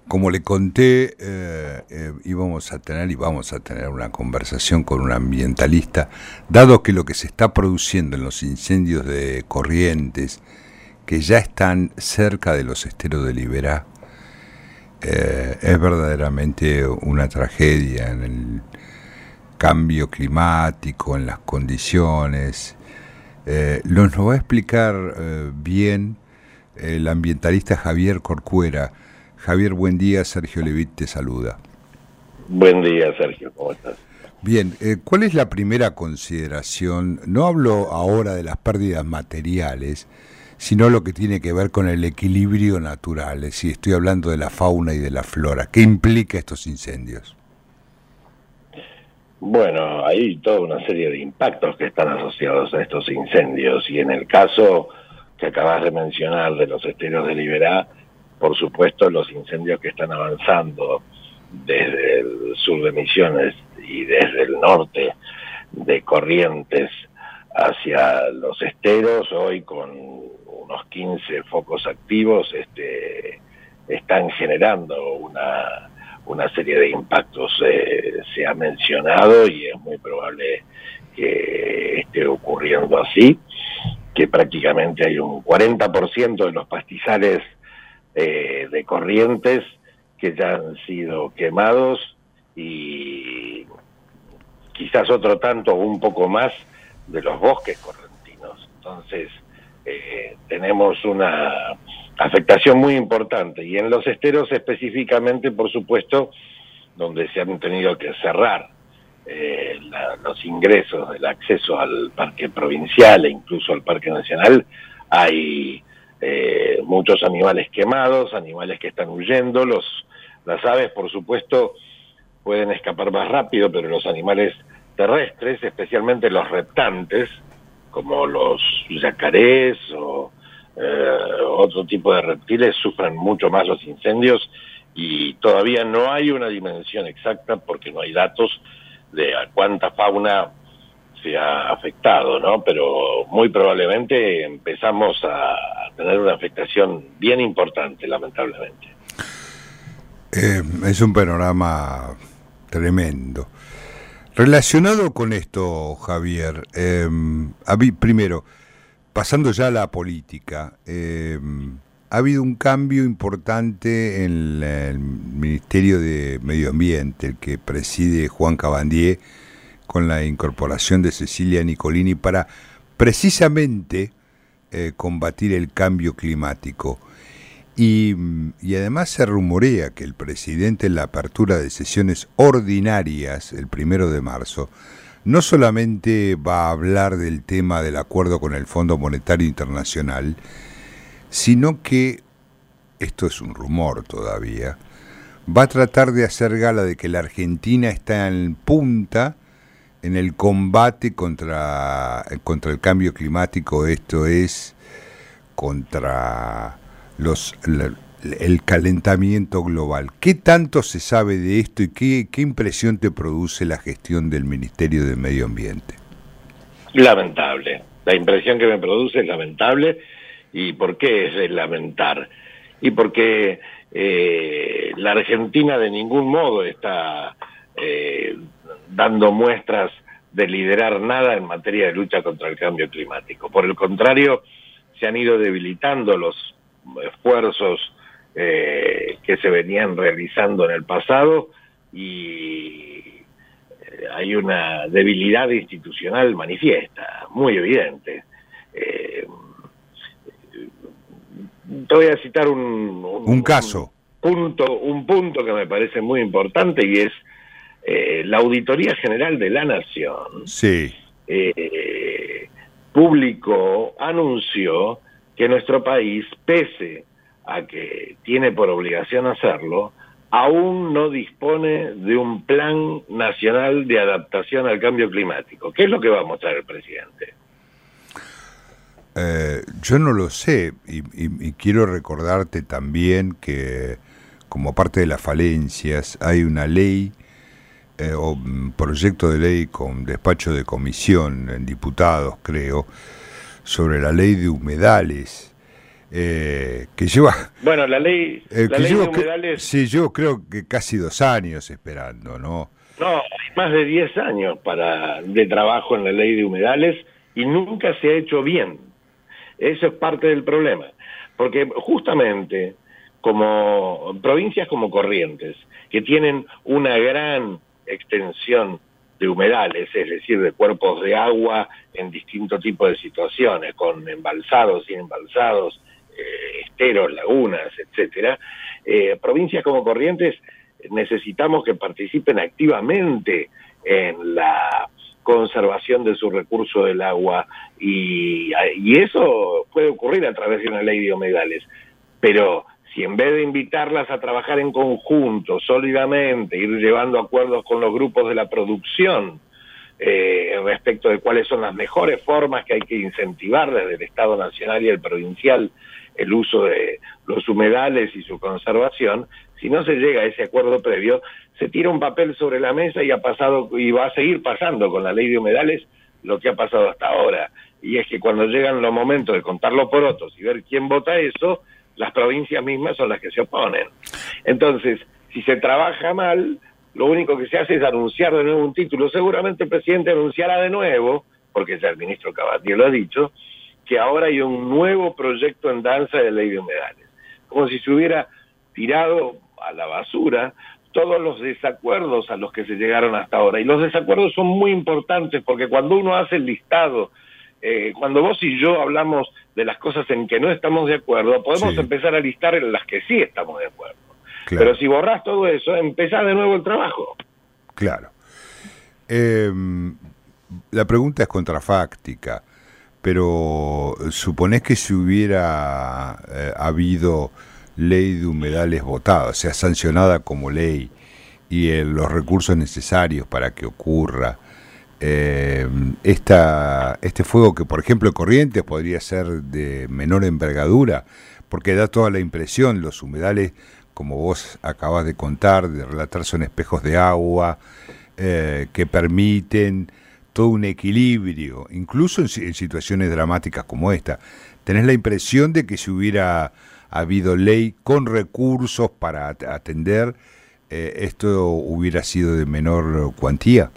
Como le conté, íbamos a tener y vamos a tener una conversación con un ambientalista, dado que lo que se está produciendo en los incendios de Corrientes, que ya están cerca de los esteros de Liberá, es verdaderamente una tragedia en el cambio climático, en las condiciones. Nos lo va a explicar bien el ambientalista Javier Corcuera. Javier, buen día. Sergio Levit te saluda. Buen día, Sergio. ¿Cómo estás? Bien, ¿cuál es la primera consideración? No hablo ahora de las pérdidas materiales, sino lo que tiene que ver con el equilibrio natural. Es decir, estoy hablando de la fauna y de la flora. ¿Qué implica estos incendios? Bueno, hay toda una serie de impactos que están asociados a estos incendios y en el caso que acabas de mencionar de los esteros de Liberá, por supuesto los incendios que están avanzando desde el sur de Misiones y desde el norte de Corrientes hacia los esteros, hoy con unos 15 focos activos, están generando una serie de impactos. Se ha mencionado y es muy probable que esté ocurriendo así, que prácticamente hay un 40% de los pastizales de Corrientes que ya han sido quemados y quizás otro tanto o un poco más de los bosques correntinos. Entonces tenemos una afectación muy importante y en los esteros específicamente, por supuesto, donde se han tenido que cerrar los ingresos, el acceso al parque provincial e incluso al parque nacional, hay muchos animales quemados, animales que están huyendo. Las aves, por supuesto, pueden escapar más rápido, pero los animales terrestres, especialmente los reptantes, como los yacarés o otro tipo de reptiles, sufren mucho más los incendios y todavía no hay una dimensión exacta porque no hay datos de a cuánta fauna se ha afectado, ¿no? Pero muy probablemente empezamos a tener una afectación bien importante, lamentablemente. Es un panorama tremendo. Relacionado con esto, Javier, primero, pasando ya a la política, ha habido un cambio importante en el Ministerio de Medio Ambiente, el que preside Juan Cabandier, con la incorporación de Cecilia Nicolini para precisamente combatir el cambio climático. Y además se rumorea que el presidente en la apertura de sesiones ordinarias, el 1 de marzo, no solamente va a hablar del tema del acuerdo con el Fondo Monetario Internacional, sino que, esto es un rumor todavía, va a tratar de hacer gala de que la Argentina está en punta en el combate contra el cambio climático, esto es, contra el calentamiento global. ¿Qué tanto se sabe de esto y qué impresión te produce la gestión del Ministerio de Medio Ambiente? Lamentable. La impresión que me produce es lamentable. ¿Y por qué es de lamentar? Y porque la Argentina de ningún modo está dando muestras de liderar nada en materia de lucha contra el cambio climático. Por el contrario, se han ido debilitando los esfuerzos que se venían realizando en el pasado y hay una debilidad institucional manifiesta, muy evidente. Te voy a citar un caso. Un punto que me parece muy importante y es la Auditoría General de la Nación. Sí. Anunció que nuestro país, pese a que tiene por obligación hacerlo, aún no dispone de un plan nacional de adaptación al cambio climático. ¿Qué es lo que va a mostrar el presidente? Yo no lo sé y quiero recordarte también que como parte de las falencias hay una ley o un proyecto de ley con despacho de comisión en diputados, creo, sobre la ley de humedales, que lleva... Bueno, la ley de humedales... Sí, yo creo que casi 2 años esperando, ¿no? No, hay más de 10 años de trabajo en la ley de humedales y nunca se ha hecho bien. Eso es parte del problema. Porque justamente como provincias como Corrientes, que tienen una gran extensión de humedales, es decir, de cuerpos de agua en distintos tipos de situaciones, con embalsados, sin embalsados, esteros, lagunas, etcétera, provincias como Corrientes necesitamos que participen activamente en la conservación de su recurso del agua y eso puede ocurrir a través de una ley de humedales, pero si en vez de invitarlas a trabajar en conjunto, sólidamente, ir llevando acuerdos con los grupos de la producción respecto de cuáles son las mejores formas que hay que incentivar desde el Estado nacional y el provincial el uso de los humedales y su conservación, si no se llega a ese acuerdo previo, se tira un papel sobre la mesa y ha pasado y va a seguir pasando con la ley de humedales lo que ha pasado hasta ahora. Y es que cuando llegan los momentos de contar los porotos y ver quién vota eso, las provincias mismas son las que se oponen. Entonces, si se trabaja mal, lo único que se hace es anunciar de nuevo un título. Seguramente el presidente anunciará de nuevo, porque ya el ministro Cabattier lo ha dicho, que ahora hay un nuevo proyecto en danza de ley de humedales. Como si se hubiera tirado a la basura todos los desacuerdos a los que se llegaron hasta ahora. Y los desacuerdos son muy importantes porque cuando uno hace el listado, cuando vos y yo hablamos de las cosas en que no estamos de acuerdo, podemos empezar a listar en las que sí estamos de acuerdo. Claro. Pero si borrás todo eso, empezás de nuevo el trabajo. Claro. La pregunta es contrafáctica, pero suponés que si hubiera habido ley de humedales votada, o sea, sancionada como ley, y los recursos necesarios para que ocurra, este fuego que, por ejemplo, en Corrientes podría ser de menor envergadura, porque da toda la impresión, los humedales, como vos acabas de contar, de relatar, son espejos de agua que permiten todo un equilibrio, incluso en situaciones dramáticas como esta. ¿Tenés la impresión de que si hubiera habido ley con recursos para atender, esto hubiera sido de menor cuantía?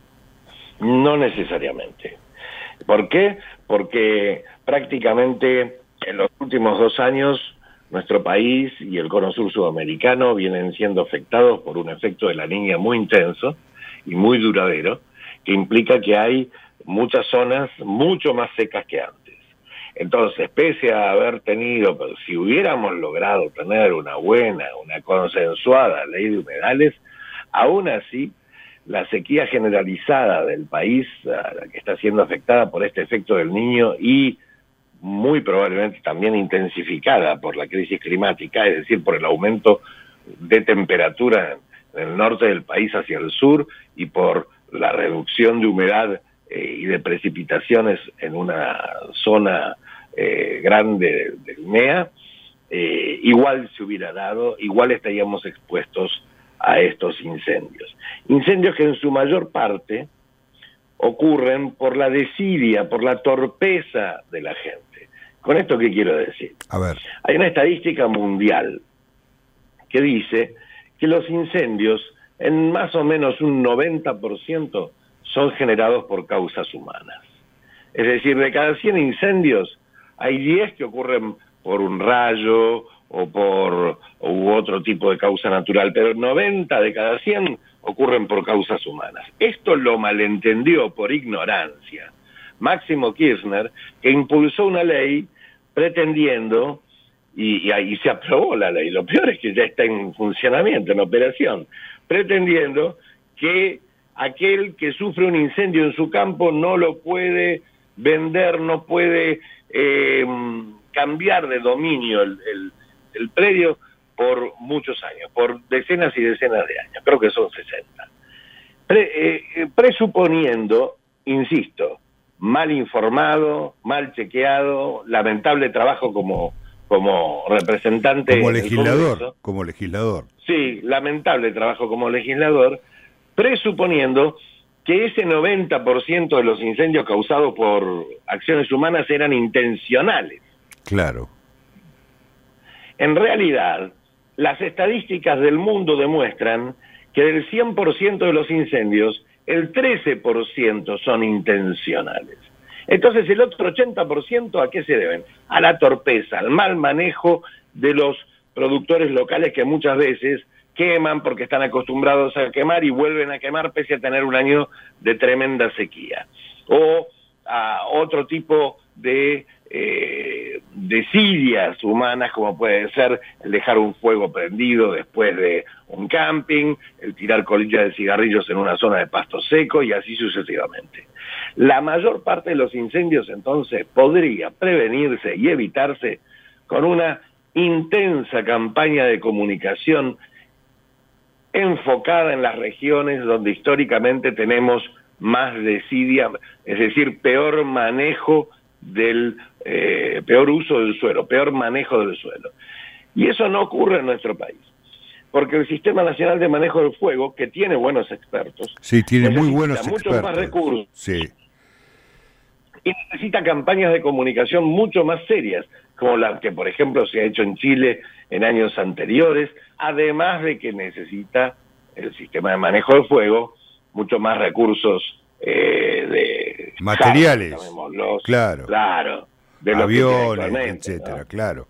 No necesariamente. ¿Por qué? Porque prácticamente en los últimos 2 años nuestro país y el cono sur sudamericano vienen siendo afectados por un efecto de la Niña muy intenso y muy duradero, que implica que hay muchas zonas mucho más secas que antes. Entonces, pese a haber tenido, pero si hubiéramos logrado tener una buena, una consensuada ley de humedales, aún así, la sequía generalizada del país, la que está siendo afectada por este efecto del Niño y muy probablemente también intensificada por la crisis climática, es decir, por el aumento de temperatura en el norte del país hacia el sur y por la reducción de humedad y de precipitaciones en una zona grande del NEA, igual se hubiera dado, igual estaríamos expuestos a estos incendios. Incendios que en su mayor parte ocurren por la desidia, por la torpeza de la gente. ¿Con esto qué quiero decir? A ver. Hay una estadística mundial que dice que los incendios en más o menos un 90% son generados por causas humanas. Es decir, de cada 100 incendios, hay 10 que ocurren por un rayo u otro tipo de causa natural, pero 90 de cada 100 ocurren por causas humanas. Esto lo malentendió por ignorancia Máximo Kirchner, que impulsó una ley pretendiendo, y ahí se aprobó la ley, lo peor es que ya está en funcionamiento, en operación, pretendiendo que aquel que sufre un incendio en su campo no lo puede vender, no puede cambiar de dominio el predio por muchos años, por decenas y decenas de años, creo que son 60. Presuponiendo, insisto, mal informado, mal chequeado, lamentable trabajo como representante... Como legislador. Sí, lamentable trabajo como legislador, presuponiendo que ese 90% de los incendios causados por acciones humanas eran intencionales. Claro. En realidad, las estadísticas del mundo demuestran que del 100% de los incendios, el 13% son intencionales. Entonces, el otro 80%, ¿a qué se deben? A la torpeza, al mal manejo de los productores locales que muchas veces queman porque están acostumbrados a quemar y vuelven a quemar pese a tener un año de tremenda sequía. O a otro tipo de desidias humanas, como puede ser el dejar un fuego prendido después de un camping, el tirar colillas de cigarrillos en una zona de pasto seco y así sucesivamente. La mayor parte de los incendios entonces podría prevenirse y evitarse con una intensa campaña de comunicación enfocada en las regiones donde históricamente tenemos más desidia, es decir, peor manejo del peor uso del suelo, peor manejo del suelo. Y eso no ocurre en nuestro país, porque el Sistema Nacional de Manejo del Fuego, que tiene buenos expertos, sí, tiene muy buenos muchos expertos, más recursos, sí, y necesita campañas de comunicación mucho más serias, como la que, por ejemplo, se ha hecho en Chile en años anteriores, además de que necesita el sistema de manejo del fuego mucho más recursos de materiales, claro, de aviones, etcétera, ¿no? Claro.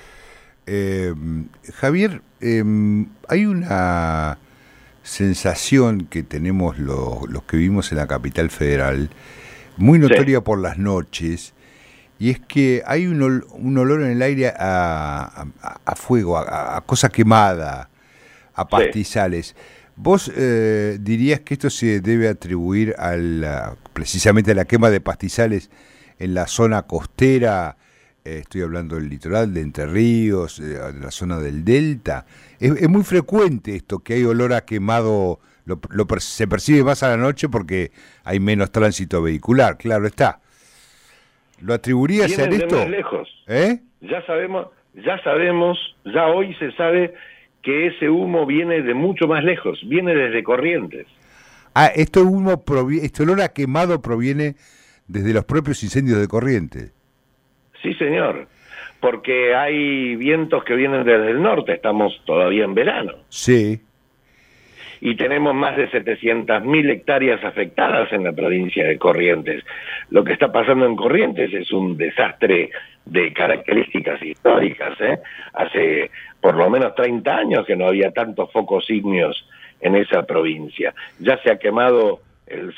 Javier, hay una sensación que tenemos los que vivimos en la capital federal, muy notoria por las noches, y es que hay un olor en el aire a fuego, a cosa quemada, a pastizales. ¿Vos dirías que esto se debe atribuir precisamente a la quema de pastizales en la zona costera? Estoy hablando del litoral, de Entre Ríos, de la zona del Delta. Es muy frecuente esto, que hay olor a quemado, se percibe más a la noche porque hay menos tránsito vehicular, claro está. ¿Lo atribuirías a esto? Más lejos. Ya sabemos, ya hoy se sabe que ese humo viene de mucho más lejos, viene desde Corrientes. Este olor a quemado proviene desde los propios incendios de Corrientes. Sí, señor, porque hay vientos que vienen desde el norte, estamos todavía en verano. Sí. Y tenemos más de 700.000 hectáreas afectadas en la provincia de Corrientes. Lo que está pasando en Corrientes es un desastre de características históricas. Hace por lo menos 30 años que no había tantos focos ígneos en esa provincia. Ya se ha quemado el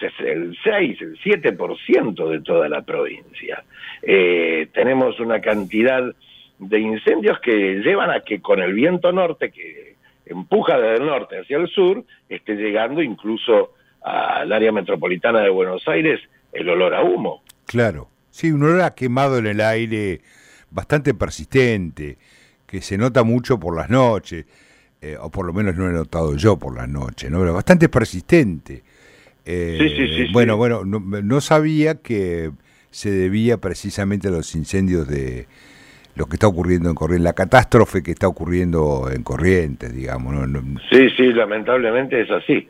7% de toda la provincia. Tenemos una cantidad de incendios que llevan a que con el viento norte que empuja desde el norte hacia el sur, esté llegando incluso al área metropolitana de Buenos Aires el olor a humo. Claro, sí, un olor a quemado en el aire bastante persistente, que se nota mucho por las noches, o por lo menos no he notado yo por las noches, ¿no? Pero bastante persistente. Sí. Bueno, no sabía que se debía precisamente a los incendios de lo que está ocurriendo en Corrientes, la catástrofe que está ocurriendo en Corrientes, digamos. ¿No? Sí, lamentablemente es así,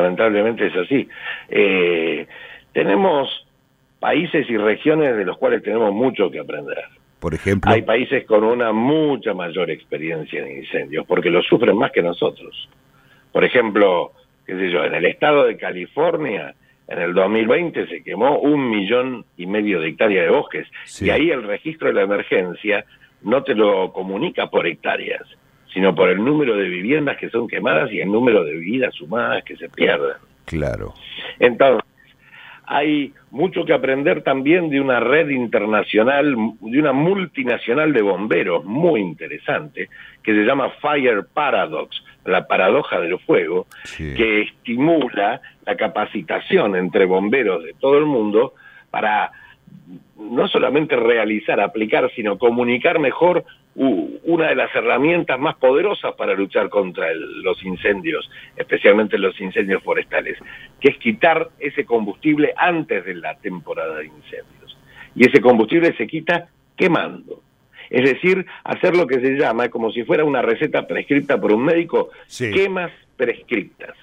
tenemos países y regiones de los cuales tenemos mucho que aprender. Por ejemplo, hay países con una mucha mayor experiencia en incendios, porque lo sufren más que nosotros. Por ejemplo, qué sé yo, en el estado de California, en el 2020 se quemó 1,5 millones de hectáreas de bosques, sí. Y ahí el registro de la emergencia no te lo comunica por hectáreas, sino por el número de viviendas que son quemadas y el número de vidas humanas que se pierden. Claro. Entonces, hay mucho que aprender también de una red internacional, de una multinacional de bomberos muy interesante, que se llama Fire Paradox, la paradoja del fuego, sí. Que estimula la capacitación entre bomberos de todo el mundo para no solamente realizar, aplicar, sino comunicar mejor una de las herramientas más poderosas para luchar contra los incendios, especialmente los incendios forestales, que es quitar ese combustible antes de la temporada de incendios. Y ese combustible se quita quemando. Es decir, hacer lo que se llama, como si fuera una receta prescripta por un médico, sí. Quemas prescriptas.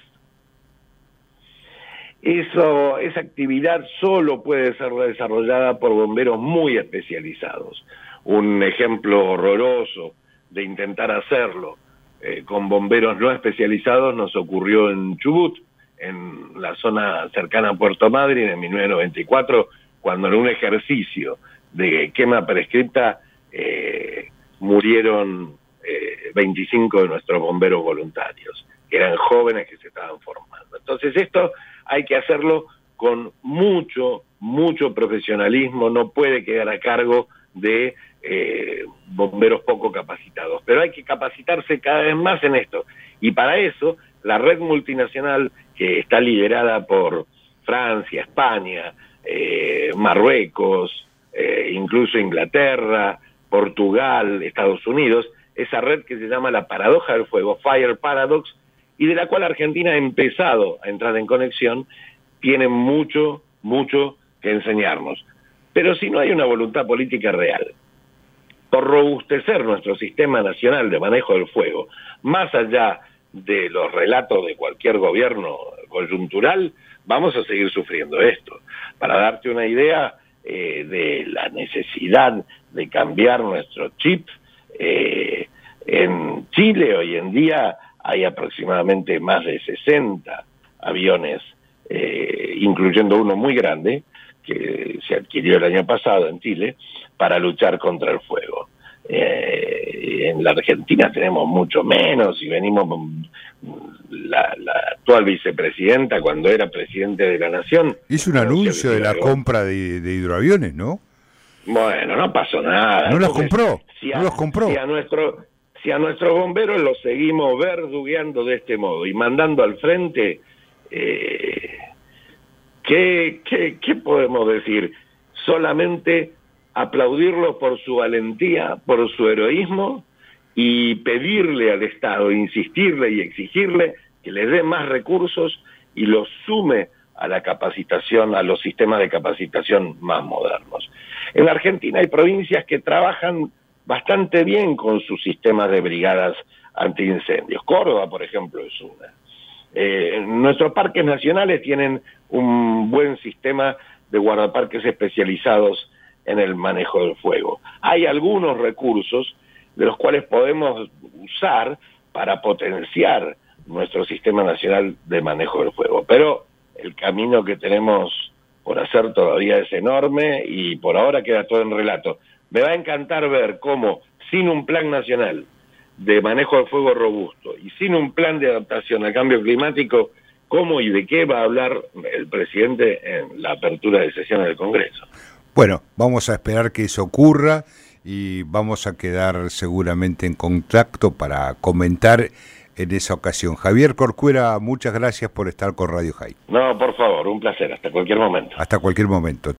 Esa actividad solo puede ser desarrollada por bomberos muy especializados. Un ejemplo horroroso de intentar hacerlo con bomberos no especializados nos ocurrió en Chubut, en la zona cercana a Puerto Madryn, en 1994, cuando en un ejercicio de quema prescripta murieron 25 de nuestros bomberos voluntarios, que eran jóvenes que se estaban formando. Entonces esto hay que hacerlo con mucho profesionalismo, no puede quedar a cargo de bomberos poco capacitados, pero hay que capacitarse cada vez más en esto, y para eso la red multinacional que está liderada por Francia, España, Marruecos, incluso Inglaterra, Portugal, Estados Unidos, esa red que se llama la paradoja del fuego, Fire Paradox, y de la cual Argentina ha empezado a entrar en conexión, tiene mucho que enseñarnos. Pero si no hay una voluntad política real por robustecer nuestro sistema nacional de manejo del fuego, más allá de los relatos de cualquier gobierno coyuntural, vamos a seguir sufriendo esto. Para darte una idea de la necesidad de cambiar nuestro chip, en Chile hoy en día hay aproximadamente más de 60 aviones, incluyendo uno muy grande, que se adquirió el año pasado en Chile, para luchar contra el fuego. En la Argentina tenemos mucho menos, y venimos, la actual vicepresidenta, cuando era presidente de la Nación, hizo un anuncio de la compra de hidroaviones, ¿no? Bueno, no pasó nada. No los compró, no los compró. Si a nuestros bomberos los seguimos verdugueando de este modo y mandando al frente, ¿qué podemos decir? Solamente aplaudirlos por su valentía, por su heroísmo, y pedirle al Estado, insistirle y exigirle que les dé más recursos y los sume a la capacitación, a los sistemas de capacitación más modernos. En la Argentina hay provincias que trabajan bastante bien con sus sistemas de brigadas antiincendios. Córdoba, por ejemplo, es una. Nuestros parques nacionales tienen un buen sistema de guardaparques especializados en el manejo del fuego. Hay algunos recursos de los cuales podemos usar para potenciar nuestro sistema nacional de manejo del fuego, pero el camino que tenemos por hacer todavía es enorme y por ahora queda todo en relato. Me va a encantar ver cómo, sin un plan nacional de manejo del fuego robusto y sin un plan de adaptación al cambio climático, cómo y de qué va a hablar el presidente en la apertura de sesiones del Congreso. Bueno, vamos a esperar que eso ocurra y vamos a quedar seguramente en contacto para comentar en esa ocasión. Javier Corcuera, muchas gracias por estar con Radio High. No, por favor, un placer, hasta cualquier momento. Hasta cualquier momento.